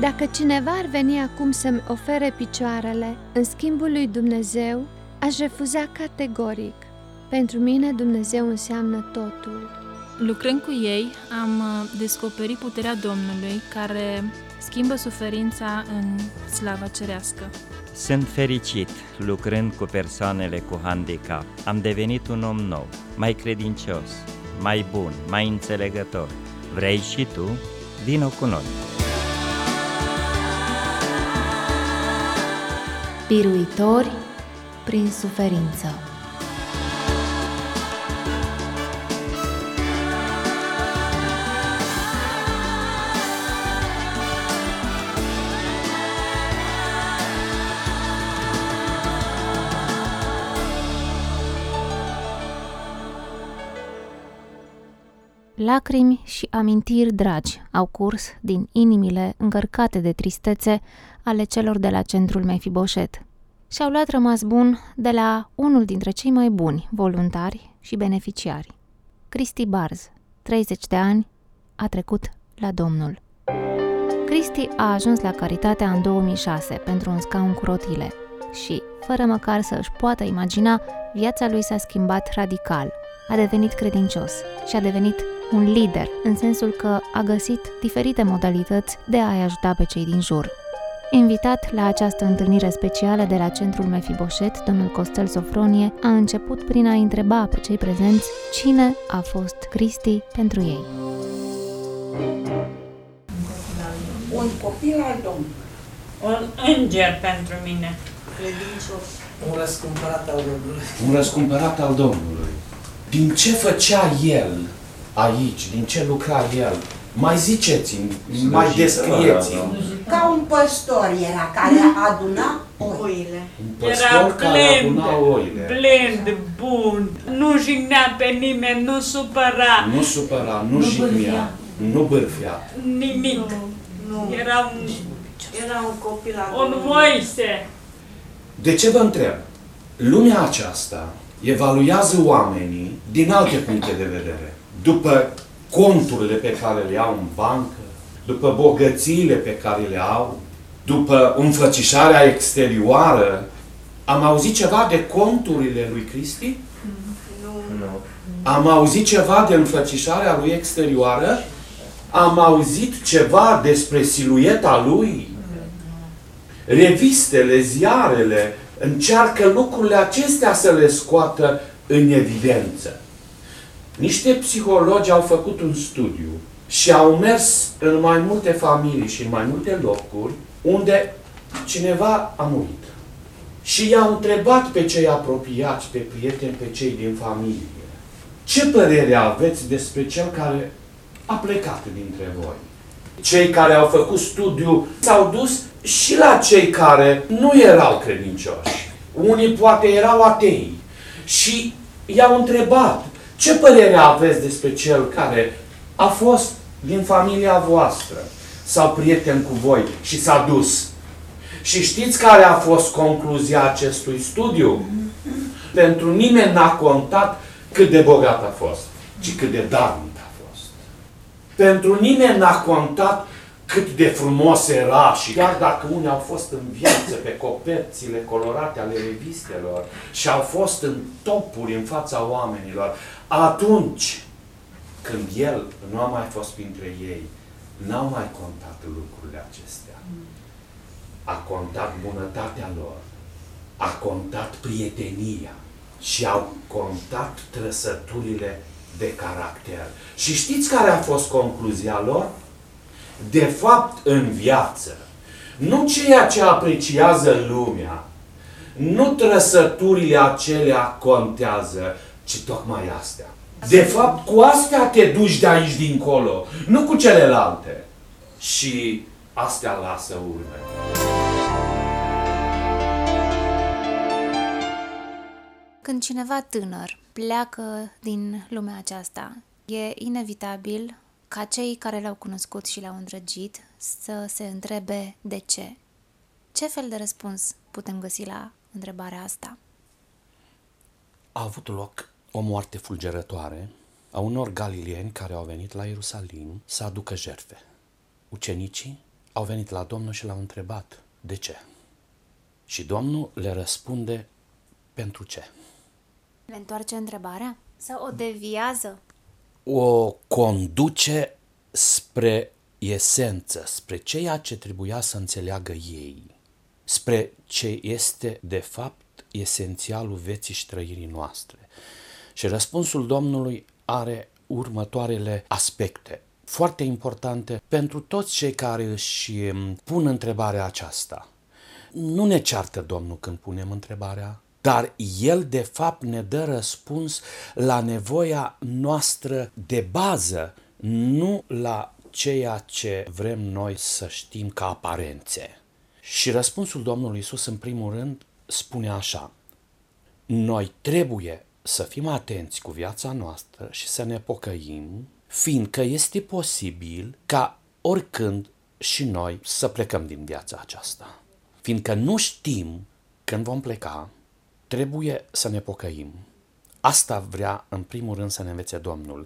Dacă cineva ar veni acum să-mi ofere picioarele în schimbul lui Dumnezeu, aș refuza categoric. Pentru mine Dumnezeu înseamnă totul. Lucrând cu ei, am descoperit puterea Domnului care schimbă suferința în slava cerească. Sunt fericit lucrând cu persoanele cu handicap. Am devenit un om nou, mai credincios, mai bun, mai înțelegător. Vrei și tu? Vino cu noi! Biruitori prin suferință. Lacrimi și amintiri dragi au curs din inimile încărcate de tristețe ale celor de la centrul Mefiboset. Și-au luat rămas bun de la unul dintre cei mai buni voluntari și beneficiari. Cristi Barz, 30 de ani, a trecut la Domnul. Cristi a ajuns la Caritatea în 2006 pentru un scaun cu rotile și, fără măcar să își poată imagina, viața lui s-a schimbat radical. A devenit credincios și a devenit un lider, în sensul că a găsit diferite modalități de a-i ajuta pe cei din jur. Invitat la această întâlnire specială de la centrul Mefiboset, domnul Costel Sofronie a început prin a întreba pe cei prezenți cine a fost Cristi pentru ei. Un copil al Domnului. Un înger pentru mine. Credincios. Un răscumpărat al Domnului. Un răscumpărat al Domnului. Din ce făcea El aici? Din ce lucra El? Mai ziceți-mi, mai descrieți-mi. Ca un păstor era care aduna oile. Un păstor care aduna oile. Blând, bun, nu jignea pe nimeni, nu supăra. Nu supăra, nu jignea, nu bârfea. Nimic. Nu. Era un copil al un Domnului. Moise. De ce vă întreb? Lumea aceasta evaluează oamenii din alte puncte de vedere. După conturile pe care le au în bancă, după bogățiile pe care le au, după înfățișarea exterioară. Am auzit ceva de conturile lui Cristi? Nu. Am auzit ceva de înfățișarea lui exterioară? Am auzit ceva despre silueta lui? Revistele, ziarele încearcă lucrurile acestea să le scoată în evidență. Niște psihologi au făcut un studiu și au mers în mai multe familii și în mai multe locuri unde cineva a murit. Și i-au întrebat pe cei apropiați, pe prieteni, pe cei din familie: ce părere aveți despre cel care a plecat dintre voi? Cei care au făcut studiu s-au dus și la cei care nu erau credincioși. Unii poate erau atei. Și i-au întrebat: ce părere aveți despre cel care a fost din familia voastră sau prieten cu voi și s-a dus? Și știți care a fost concluzia acestui studiu? Pentru nimeni n-a contat cât de bogat a fost, ci cât de darnic a fost. Pentru nimeni n-a contat cât de frumos era și chiar dacă unii au fost în viață pe coperțile colorate ale revistelor și au fost în topuri în fața oamenilor, atunci când El nu a mai fost printre ei, n-au mai contat lucrurile acestea. A contat bunătatea lor, a contat prietenia și au contat trăsăturile de caracter. Și știți care a fost concluzia lor? De fapt, în viață, nu ceea ce apreciază lumea, nu trăsăturile acelea contează, ci tocmai astea. De fapt, cu astea te duci de aici dincolo, nu cu celelalte. Și astea lasă urme. Când cineva tânăr pleacă din lumea aceasta, e inevitabil ca cei care l-au cunoscut și l-au îndrăgit să se întrebe de ce. Ce fel de răspuns putem găsi la întrebarea asta? A avut loc o moarte fulgerătoare a unor galilieni care au venit la Ierusalim să aducă jertfe. Ucenicii au venit la Domnul și l-au întrebat de ce. Și Domnul le răspunde pentru ce. Le întoarce întrebarea? Sau o deviază? O conduce spre esență, spre ceea ce trebuia să înțeleagă ei, spre ce este de fapt esențialul vieții și trăirii noastre. Și răspunsul Domnului are următoarele aspecte, foarte importante pentru toți cei care își pun întrebarea aceasta. Nu ne ceartă Domnul când punem întrebarea, dar El de fapt ne dă răspuns la nevoia noastră de bază, nu la ceea ce vrem noi să știm ca aparențe. Și răspunsul Domnului Iisus în primul rând spune așa: noi trebuie să fim atenți cu viața noastră și să ne pocăim, fiindcă este posibil ca oricând și noi să plecăm din viața aceasta. Fiindcă nu știm când vom pleca, trebuie să ne pocăim. Asta vrea în primul rând să ne învețe Domnul.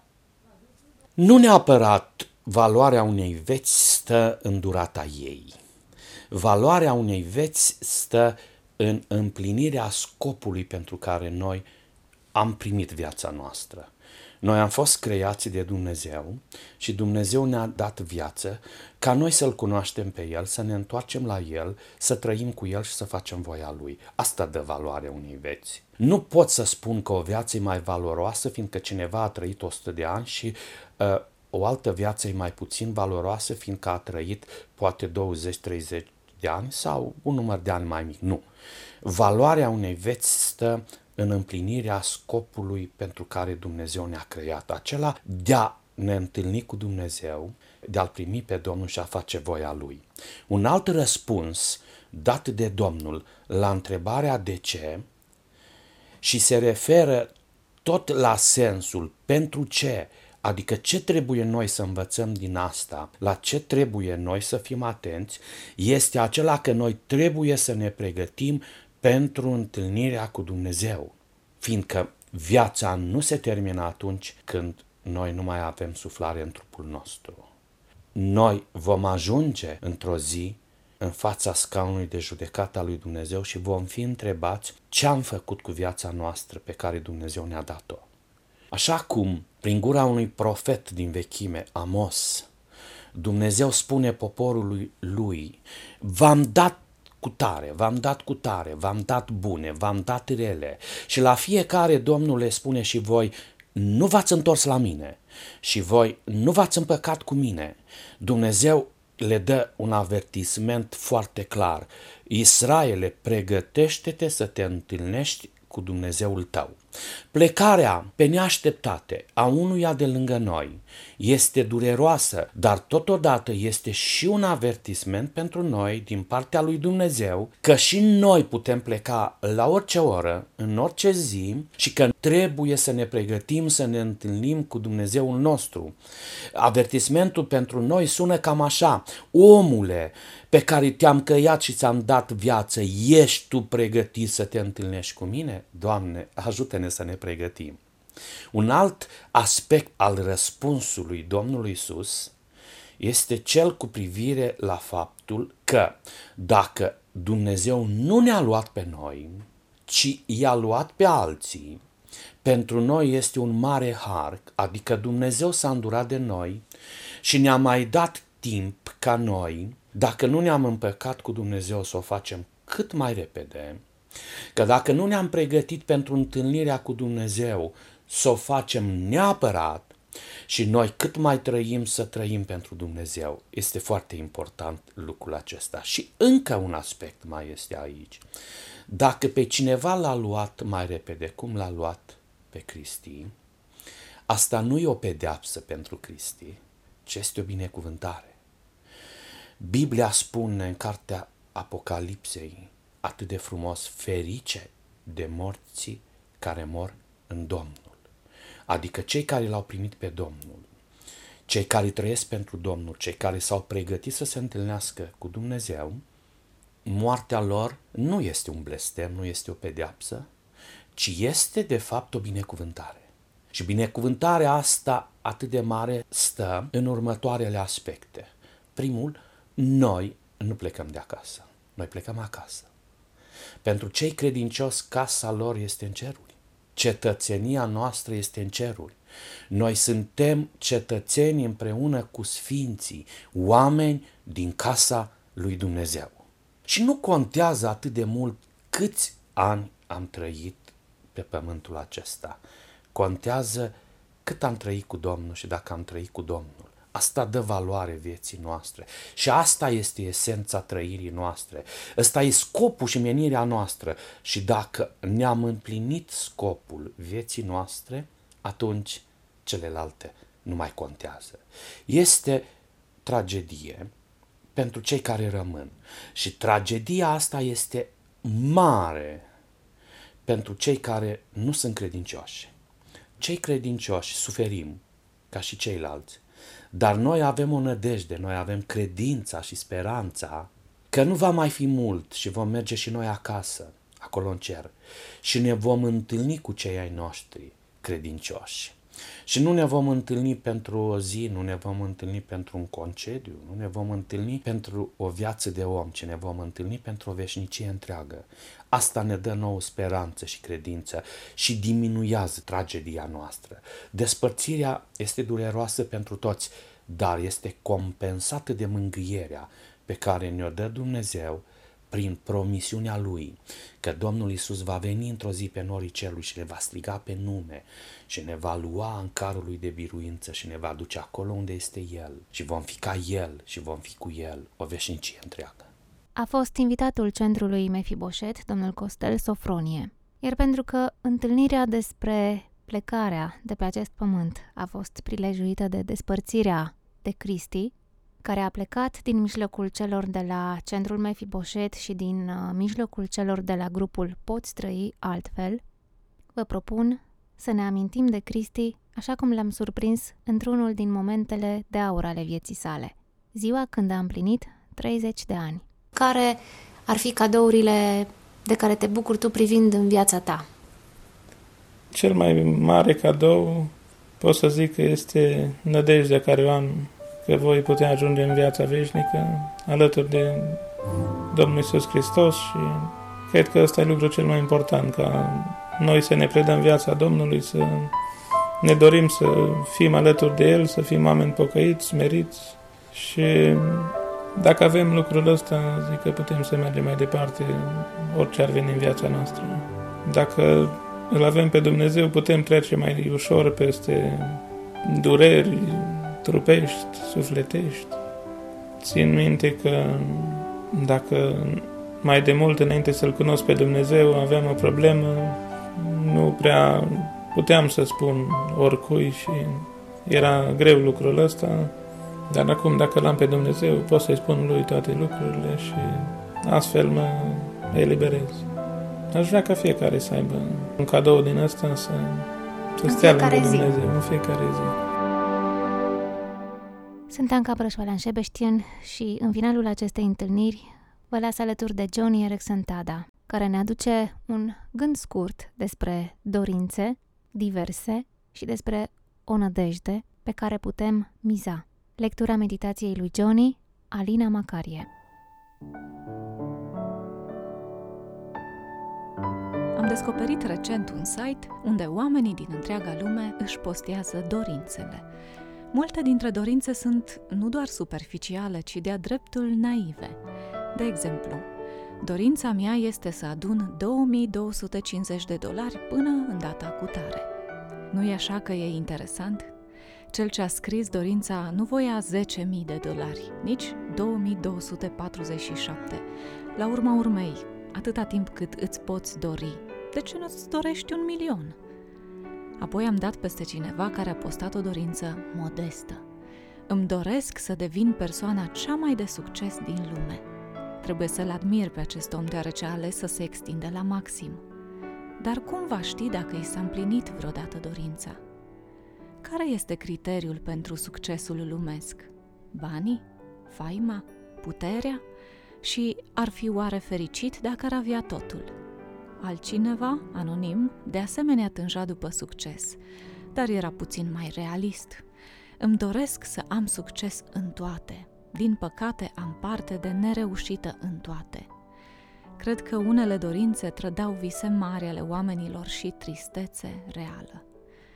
Nu neapărat valoarea unei vieți stă în durata ei. Valoarea unei vieți stă în împlinirea scopului pentru care noi am primit viața noastră. Noi am fost creați de Dumnezeu și Dumnezeu ne-a dat viață ca noi să-L cunoaștem pe El, să ne întoarcem la El, să trăim cu El și să facem voia Lui. Asta dă valoare unei vieți. Nu pot să spun că o viață e mai valoroasă fiindcă cineva a trăit 100 de ani și o altă viață e mai puțin valoroasă fiindcă a trăit poate 20-30 de ani sau un număr de ani mai mic. Nu. Valoarea unei vieți stă în împlinirea scopului pentru care Dumnezeu ne-a creat, acela de a ne întâlni cu Dumnezeu, de a-L primi pe Domnul și a face voia Lui. Un alt răspuns dat de Domnul la întrebarea de ce și se referă tot la sensul pentru ce, adică ce trebuie noi să învățăm din asta, la ce trebuie noi să fim atenți, este acela că noi trebuie să ne pregătim pentru întâlnirea cu Dumnezeu, fiindcă viața nu se termină atunci când noi nu mai avem suflare în trupul nostru. Noi vom ajunge într-o zi în fața scaunului de judecată al lui Dumnezeu și vom fi întrebați ce am făcut cu viața noastră pe care Dumnezeu ne-a dat-o. Așa cum, prin gura unui profet din vechime, Amos, Dumnezeu spune poporului lui: v-am dat cu tare, v-am dat cu tare, v-am dat bune, v-am dat rele. Și la fiecare Domnul le spune: și voi nu v-ați întors la mine și voi nu v-ați împăcat cu mine. Dumnezeu le dă un avertisment foarte clar: Israele, pregătește-te să te întâlnești cu Dumnezeul tău. Plecarea pe neașteptate a unuia de lângă noi este dureroasă, dar totodată este și un avertisment pentru noi din partea lui Dumnezeu că și noi putem pleca la orice oră, în orice zi și că trebuie să ne pregătim să ne întâlnim cu Dumnezeul nostru. Avertismentul pentru noi sună cam așa: omule pe care te-am căiat și ți-am dat viață, ești tu pregătit să te întâlnești cu mine? Doamne, ajută-ne să ne pregătim. Un alt aspect al răspunsului Domnului Iisus este cel cu privire la faptul că dacă Dumnezeu nu ne-a luat pe noi, ci i-a luat pe alții, pentru noi este un mare har, adică Dumnezeu s-a îndurat de noi și ne-a mai dat timp ca noi, dacă nu ne-am împăcat cu Dumnezeu, să o facem cât mai repede, că dacă nu ne-am pregătit pentru întâlnirea cu Dumnezeu, să o facem neapărat și noi cât mai trăim să trăim pentru Dumnezeu. Este foarte important lucrul acesta. Și încă un aspect mai este aici. Dacă pe cineva l-a luat mai repede, cum l-a luat pe Cristi, asta nu e o pedeapsă pentru Cristi, ci este o binecuvântare. Biblia spune în cartea Apocalipsei atât de frumos: ferice de morții care mor în Domnul. Adică cei care l-au primit pe Domnul, cei care trăiesc pentru Domnul, cei care s-au pregătit să se întâlnească cu Dumnezeu, moartea lor nu este un blestem, nu este o pedeapsă, ci este de fapt o binecuvântare. Și binecuvântarea asta atât de mare stă în următoarele aspecte. Primul, Noi nu plecăm de acasă, noi plecăm acasă. Pentru cei credincioși, casa lor este în ceruri. Cetățenia noastră este în ceruri. Noi suntem cetățeni împreună cu sfinții, oameni din casa lui Dumnezeu. Și nu contează atât de mult câți ani am trăit pe pământul acesta. Contează cât am trăit cu Domnul și dacă am trăit cu Domnul. Asta dă valoare vieții noastre și asta este esența trăirii noastre. Ăsta e scopul și menirea noastră și dacă ne-am împlinit scopul vieții noastre, atunci celelalte nu mai contează. Este tragedie pentru cei care rămân și tragedia asta este mare pentru cei care nu sunt credincioși. Cei credincioși suferim ca și ceilalți, dar noi avem o nădejde, noi avem credința și speranța că nu va mai fi mult și vom merge și noi acasă, acolo în cer, și ne vom întâlni cu cei ai noștri credincioși. Și nu ne vom întâlni pentru o zi, nu ne vom întâlni pentru un concediu, nu ne vom întâlni pentru o viață de om, ci ne vom întâlni pentru o veșnicie întreagă. Asta ne dă nouă speranță și credință și diminuează tragedia noastră. Despărțirea este dureroasă pentru toți, dar este compensată de mângâierea pe care ne-o dă Dumnezeu prin promisiunea Lui, că Domnul Iisus va veni într-o zi pe norii cerului și ne va striga pe nume și ne va lua în carul Lui de biruință și ne va duce acolo unde este El și vom fi ca El și vom fi cu El o veșnicie întreagă. A fost invitatul centrului Mefiboset, domnul Costel Sofronie. Iar pentru că întâlnirea despre plecarea de pe acest pământ a fost prilejuită de despărțirea de Cristi, care a plecat din mijlocul celor de la centrul Mefiboset și din mijlocul celor de la grupul Poți trăi altfel, vă propun să ne amintim de Cristi așa cum l-am surprins într-unul din momentele de aur ale vieții sale, ziua când a împlinit 30 de ani. Care ar fi cadourile de care te bucuri tu privind în viața ta? Cel mai mare cadou pot să zic că este nădejdea care o am că voi putea ajunge în viața veșnică alături de Domnul Iisus Hristos și cred că ăsta e lucrul cel mai important, ca noi să ne predăm viața Domnului, să ne dorim să fim alături de El, să fim oameni pocăiți, smeriți și dacă avem lucrul ăsta, zic că putem să mergem mai departe orice ar veni în viața noastră. Dacă îl avem pe Dumnezeu, putem trece mai ușor peste dureri trupești, sufletești. Țin minte că dacă mai de mult înainte să-L cunosc pe Dumnezeu aveam o problemă, nu prea puteam să spun oricui și era greu lucrul ăsta, dar acum dacă l-am pe Dumnezeu pot să-i spun Lui toate lucrurile și astfel mă eliberez. Aș vrea ca fiecare să aibă un cadou din ăsta să stea lângă Dumnezeu în fiecare zi. Sunt Anca Brășoalan Șebeștian și în finalul acestei întâlniri vă las alături de Joni Eareckson Tada, care ne aduce un gând scurt despre dorințe diverse și despre o nădejde pe care putem miza. Lectura meditației lui Joni, Alina Macarie. Am descoperit recent un site unde oamenii din întreaga lume își postează dorințele. Multe dintre dorințe sunt nu doar superficiale, ci de-a dreptul naive. De exemplu, dorința mea este să adun $2.250 până în data cutare. Nu-i așa că e interesant? Cel ce a scris dorința nu voia $10.000, nici 2.247. La urma urmei, atâta timp cât îți poți dori, de ce nu-ți dorești 1.000.000? Apoi am dat peste cineva care a postat o dorință modestă. Îmi doresc să devin persoana cea mai de succes din lume. Trebuie să-l admir pe acest om deoarece a ales să se extindă la maxim. Dar cum va ști dacă i s-a împlinit vreodată dorința? Care este criteriul pentru succesul lumesc? Banii? Faima? Puterea? Și ar fi oare fericit dacă ar avea totul? Altcineva, anonim, de asemenea tânja după succes, dar era puțin mai realist. Îmi doresc să am succes în toate. din păcate, am parte de nereușită în toate. Cred că unele dorințe trădau vise mari ale oamenilor și tristețe reală.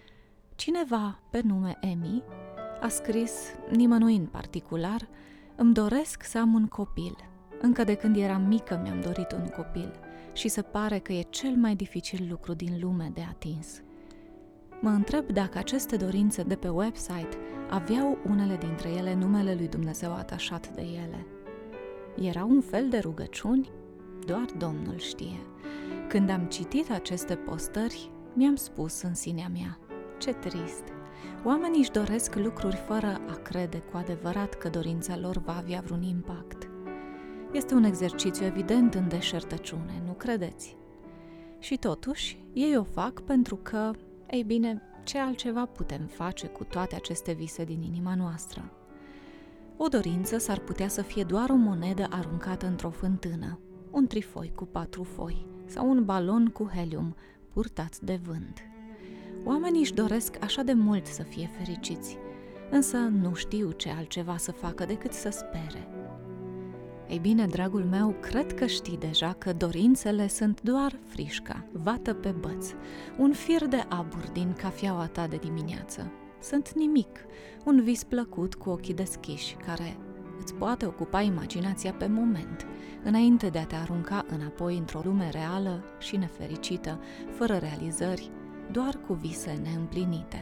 Cineva, pe nume Emi, a scris, nimănui în particular, îmi doresc să am un copil. Încă de când eram mică mi-am dorit un copil și se pare că e cel mai dificil lucru din lume de atins. Mă întreb dacă aceste dorințe de pe website aveau unele dintre ele numele lui Dumnezeu atașat de ele. Era un fel de rugăciuni? Doar Domnul știe. Când am citit aceste postări, mi-am spus în sinea mea, ce trist! Oamenii își doresc lucruri fără a crede cu adevărat că dorința lor va avea vreun impact. Este un exercițiu evident în deșertăciune, nu credeți? Și totuși, ei o fac pentru că, ei bine, ce altceva putem face cu toate aceste vise din inima noastră? O dorință s-ar putea să fie doar o monedă aruncată într-o fântână, un trifoi cu 4 foi sau un balon cu helium purtat de vânt. Oamenii își doresc așa de mult să fie fericiți, însă nu știu ce altceva să facă decât să spere. Ei bine, dragul meu, cred că știi deja că dorințele sunt doar frișca, vată pe băț, un fir de abur din cafeaua ta de dimineață. Sunt nimic, un vis plăcut cu ochii deschiși, care îți poate ocupa imaginația pe moment, înainte de a te arunca înapoi într-o lume reală și nefericită, fără realizări, doar cu vise neîmplinite.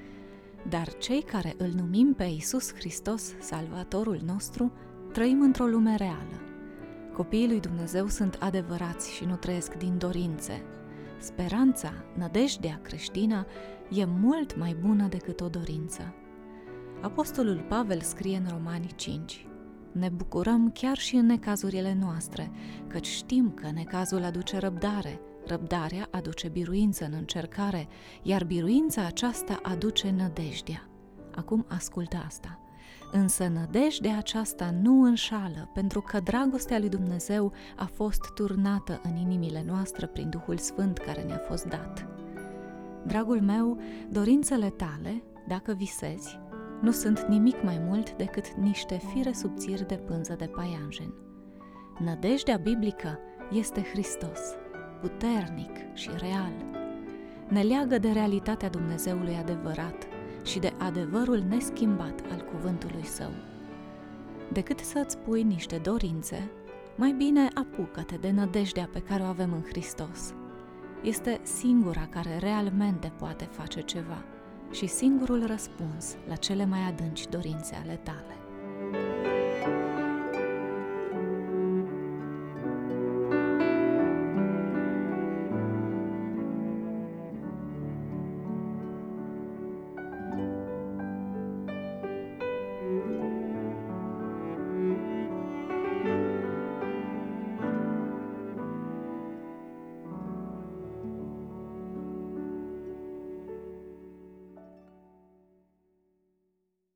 Dar cei care îl numim pe Iisus Hristos, Salvatorul nostru, trăim într-o lume reală. Copiii lui Dumnezeu sunt adevărați și nu trăiesc din dorințe. Speranța, nădejdea creștină e mult mai bună decât o dorință. Apostolul Pavel scrie în Romani 5: ne bucurăm chiar și în necazurile noastre, căci știm că necazul aduce răbdare, răbdarea aduce biruință în încercare, iar biruința aceasta aduce nădejdea. Acum ascultă asta. Însă nădejdea aceasta nu înșală, pentru că dragostea lui Dumnezeu a fost turnată în inimile noastre prin Duhul Sfânt care ne-a fost dat. Dragul meu, dorințele tale, dacă visezi, nu sunt nimic mai mult decât niște fire subțiri de pânză de paianjen. Nădejdea biblică este Hristos, puternic și real. Ne leagă de realitatea Dumnezeului adevărat și de adevărul neschimbat al cuvântului Său. Decât să-ți pui niște dorințe, mai bine apucă-te de nădejdea pe care o avem în Hristos. Este singura care realmente poate face ceva și singurul răspuns la cele mai adânci dorințe ale tale.